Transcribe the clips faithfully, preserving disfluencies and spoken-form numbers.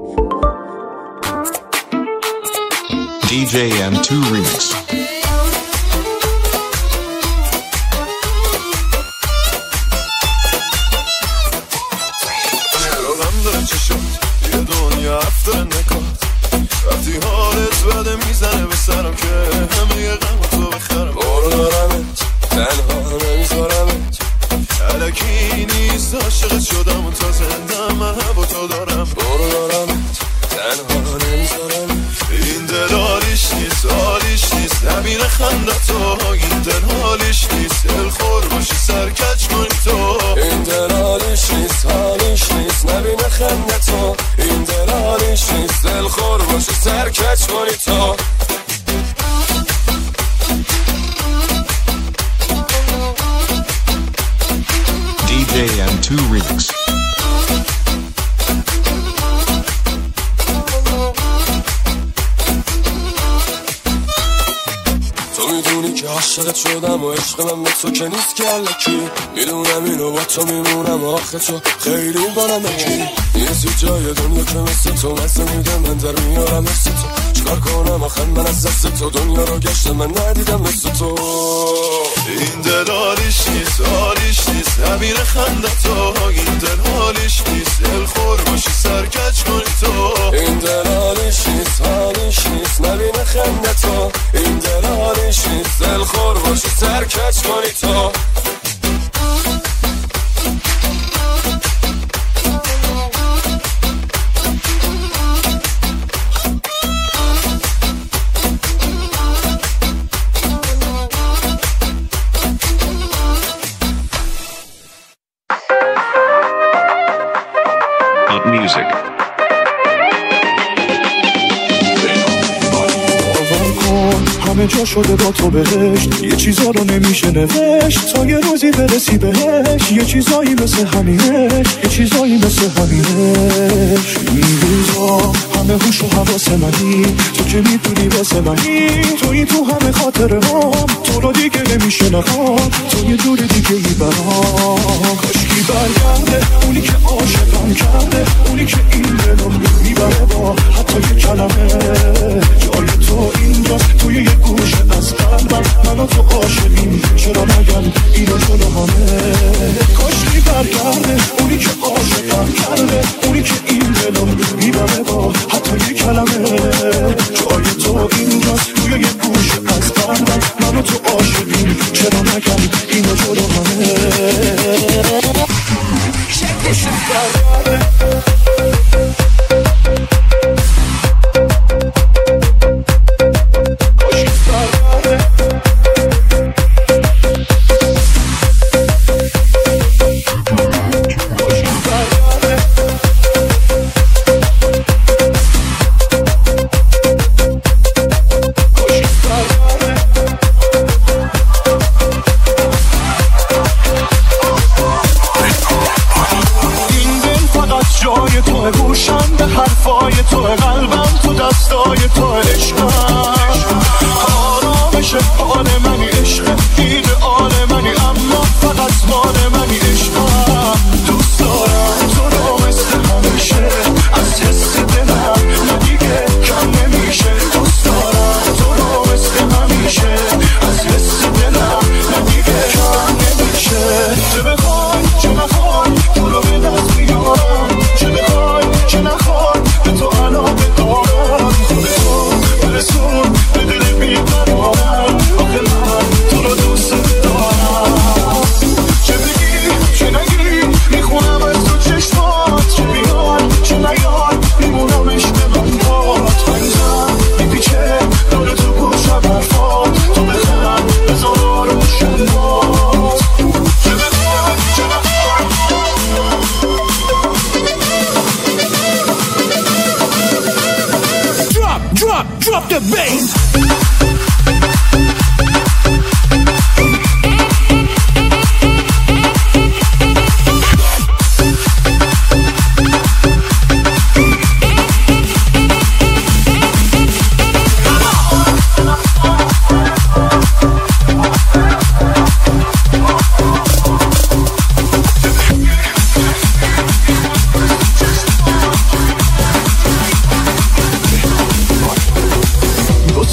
دی جی ام تو Remix. یه دنیا افتر نکات وقتی حالت بده میزنه به سرم که همه یه غم تو بخرم بارو دارمت تنها نمیذارمت علکی نیست عاشقت شدم و تا زنده من هوا تو دارم بارو دارمت تنها نمیذارمت این دل حالیش نیست حالیش نیست نبینه خنده تو این دل حالیش نیست دل خور باشی سرکچ کنی تو این دل حالیش نیست حالیش نیست نبینه خنده تو این دل حالیش نیست دل خور باشی سرکچ کنی تو دی جی ام تو Remix. میدونی که عاشقت شدم و عشق من به تو که نیست که الکی میدونم اینو با تو میمونم آخه تو خیلی بانمکی نیستی جای دنیا که مثل تو مزه میده من در میارم مثل تو چکار کنم آخه من از دست تو دنیا رو گشتم من ندیدم مثل تو این دل حالیش نیست حالیش نیست نبینه خنده تو این دل حالیش نیست دل خور باشی سرکچ کنی تو این دل حالیش نیست حالیش نیست نبینه خنده تو این دل حالیش نیست دل خور باشی سرکچ کنی تو Hot music. همه جا شده با تو بهشت یه چیزا رو نمیشه نوشت تا یه روزی برسی بهش یه چیزایی مثل همینش یه چیزایی مثل همینش این روزا همه هوش و حواس منی تو که میدونی واسه منی توی تو همه خاطره هم تو رو دیگه نمیشه نخوام تو یه جور دیگه ای برام کاشکی برگرده اونی که عاشقم کرده اونی که این دلو میبره با حتی یه کلمه جای تو اینجاست توی یه گوشه از قلبم من و تو عاشقیم چرا نگم اینو جلو همه کاشکی برگرده اونی که عاشقم کرده اونی که این دلو میبره با حتی یه کلمه جای تو اینجاست توی یه گوشه از قلبم من و تو عاشقیم چرا نگم اینو جلو همه کاشکی برگرده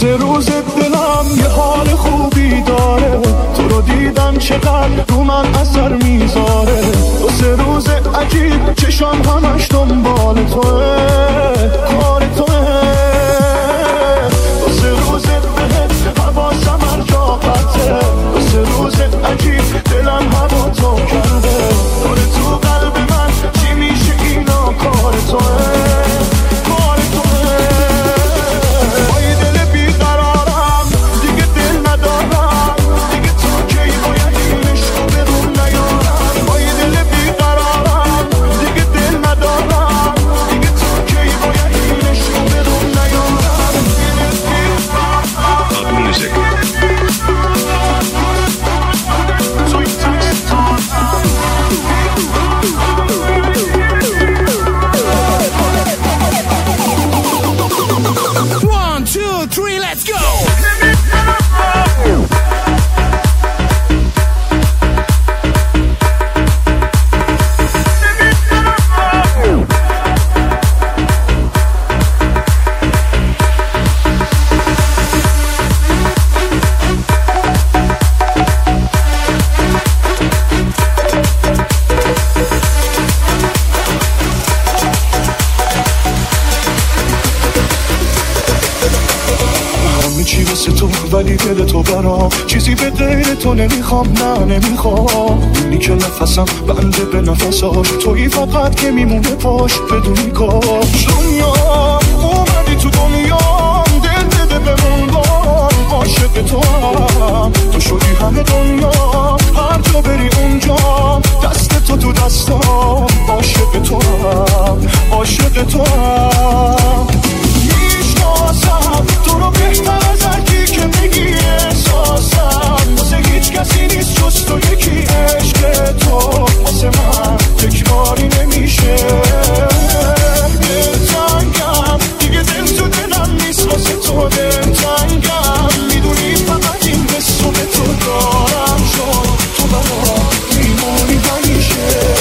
سه روز دلم یه حال خوبی داره، تو رو دیدم چقدر رو من اثر میذاره. دو سه روز عجیب چشام همش دنبال توه، کار توه. دو سه روز بهت حواسم هر جا قطعه، دو سه روز عجیب دلم هوا تو کرده. دور تو قلب من چی میشه اینا کار توه، کار توه. با یه دل بیقرارم دیگه دل ندارم، دیگه تو کی باید این عشقو به روم نیارم. با یه دل بیقرارم دیگه دل ندارم، دیگه تو کی باید این عشقو به روم نیارم. Music. One, two, three, let's go! چی واسه تو ولی دل تو برام چیزی به غیر تو نمیخوام، نه نمیخوام. اینی که نفسم بنده به نفساش، تویی فقط که میمونه پاش بدونی کاش. دنیا اومدی تو دنیا، دل بده بمون بام، عاشق تو هم تو شدی همه دنیا. هر جا بری اونجا دست تو تو دستام، عاشق تو هم عاشق تو هم. میشناسم تو رو بهتر از هرکی که میگی، احساسم واسه هیچ کسی نیست جز تو یکی. عشق تو واسه من تکراری نمیشه. دلتنگم دیگه دل تو دلم نیست واسه تو، دلتنگم میدونی فقط این حسو به تو دارم، چون تو برام میمونی همیشه.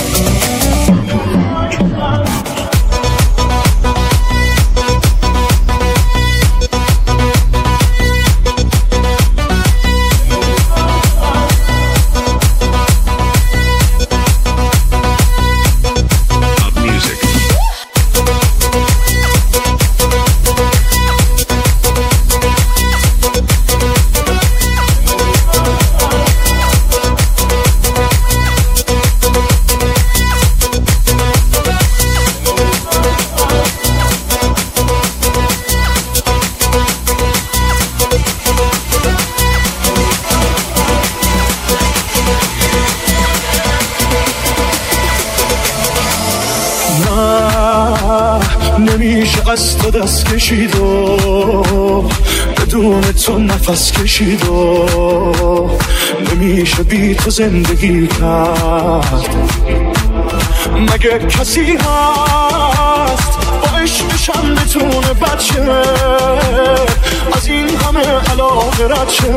نمیشه از تو دست کشید و بدون تو نفس کشید و نمیشه بی تو زندگی کرد. مگه کسی هست با عشقشم بتونه بچه از این همه علاقه رد شه؟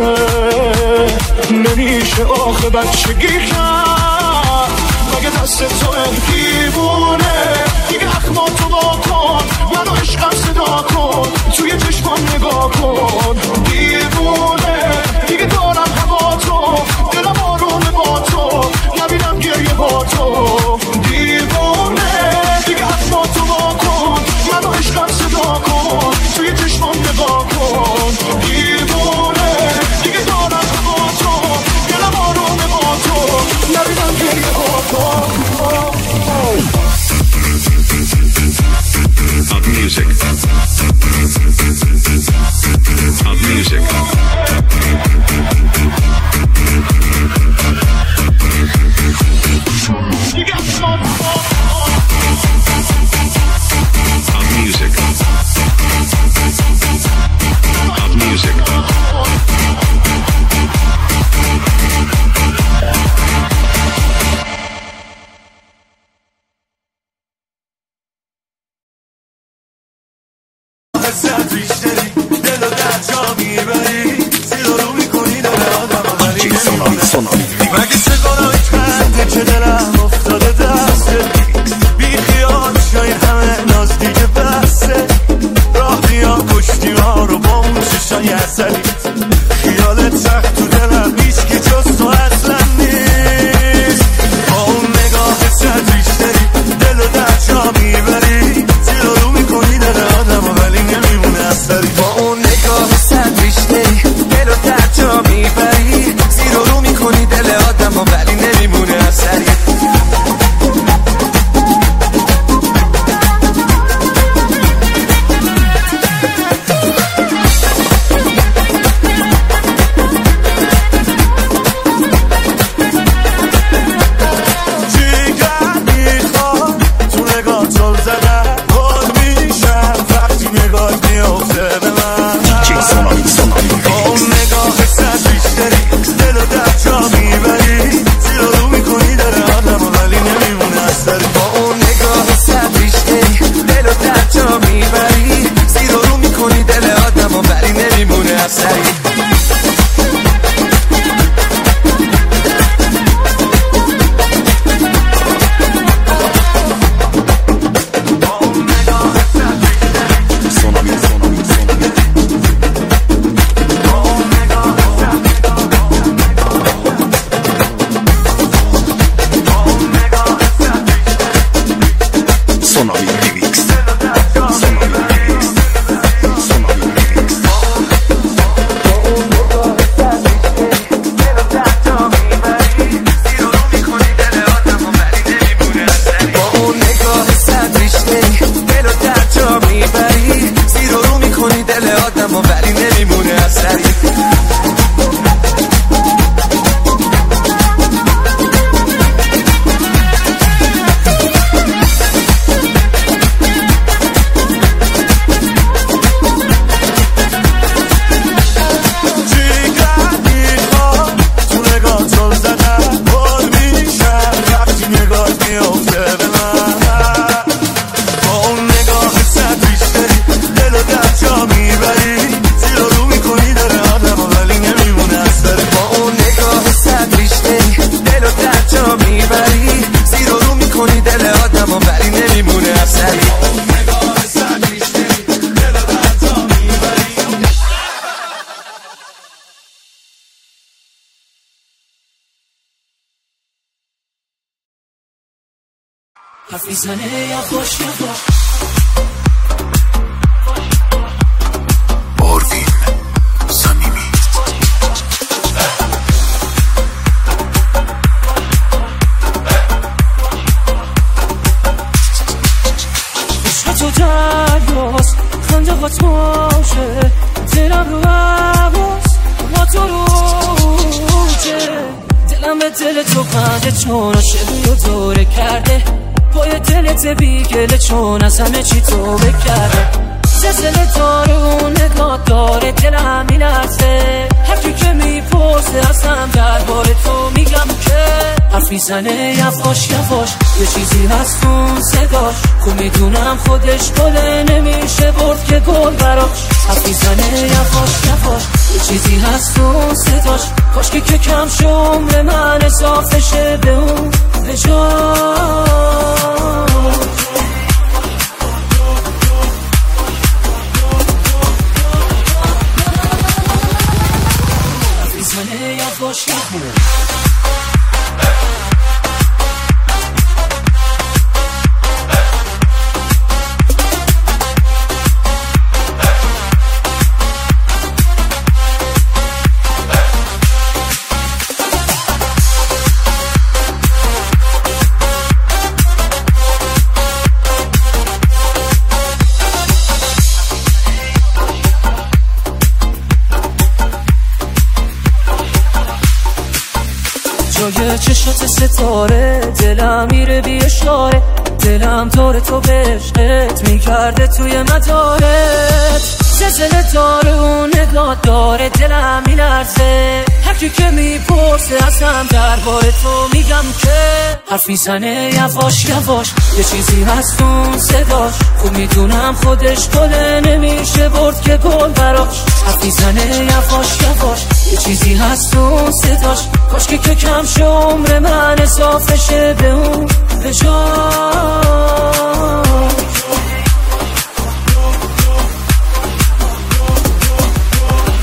نمیشه آخه بچگی کرد، مگه دست تو دیوونه. دیگه اخماتو با کن، منو عشقم صدا کن، توی چشمام نگاه کن. دیوونه دیگه دارم هوا تو، دلم آرومه با تو، نبینم گریه با تو. دیوونه دیگه اخماتو با کن، منو عشقم صدا کن، توی چشمام نگاه کن. دیوونه دیگه دارم هوا تو، دلم آرومه با تو، نبینم گریه با تو. Of music. Of music. You got some Of music. Of music. حسد بیشتری دل و در جا میبری، زیر رو میکنی دل آدم آوری نمیبری. مگه سگانای خنده که دلم افتاده دسته، بی خیال شای همه نزدیک بسته. راه بیا کشتی ها رو با اون های اصلی خیالت سخت تو دلم نیست که جز تو اصلا نیست با اون نگاه صد بیشتری دل و در جا میبری زیر رو میکنی دل آدم و ولی نمیمونه اثری با اون نگاه صد بیشتری دل و در جا میبری زیر رو میکنی دل آدم و ولی نمیمونه اثری حرف میزنه یا خوش یا خوش آروین صمیمی عشق تو دریاست خنده هات ماشه دلم رو عباس ما تو روچه دلم به دل تو پنده چون عاشقی رو دوره کرده پای دلت بیگله چون از همه چی تو بکرده زلزله داره و نگاه داره دلم میلرزه هرکی که میپرسه از هم درباره تو میگم که حرف میزنه یواش یواش یه چیزی هست اون صداش کو میدونم خودش گله نمیشه برد که گل براش حرف میزنه یواش یواش یه چیزی هست اون صداش کاش که که کم شه عمر من اضافه شه به اون به جاش یواش یواش جای چشات ستاره دلم میره بی اشاره دلم داره تو به عشقت میکرده توی مدارت زلزله داره و نگاه داره دلم میلرزه هرکی که میپرسه از هم درباره تو میگم که حرف میزنه یواش یواش یه چیزی هست اون صداش خوب میدونم خودش گله نمیشه برد که گل براش حرف میزنه یواش یواش یه چیزی هست اون صداش کاش که که کم شه عمر من اضافه شه به اون به جاش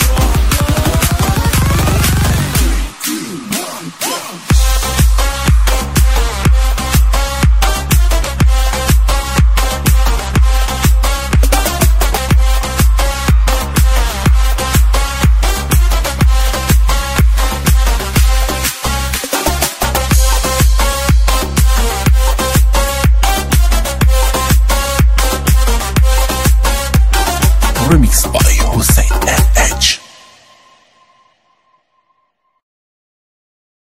Mixed by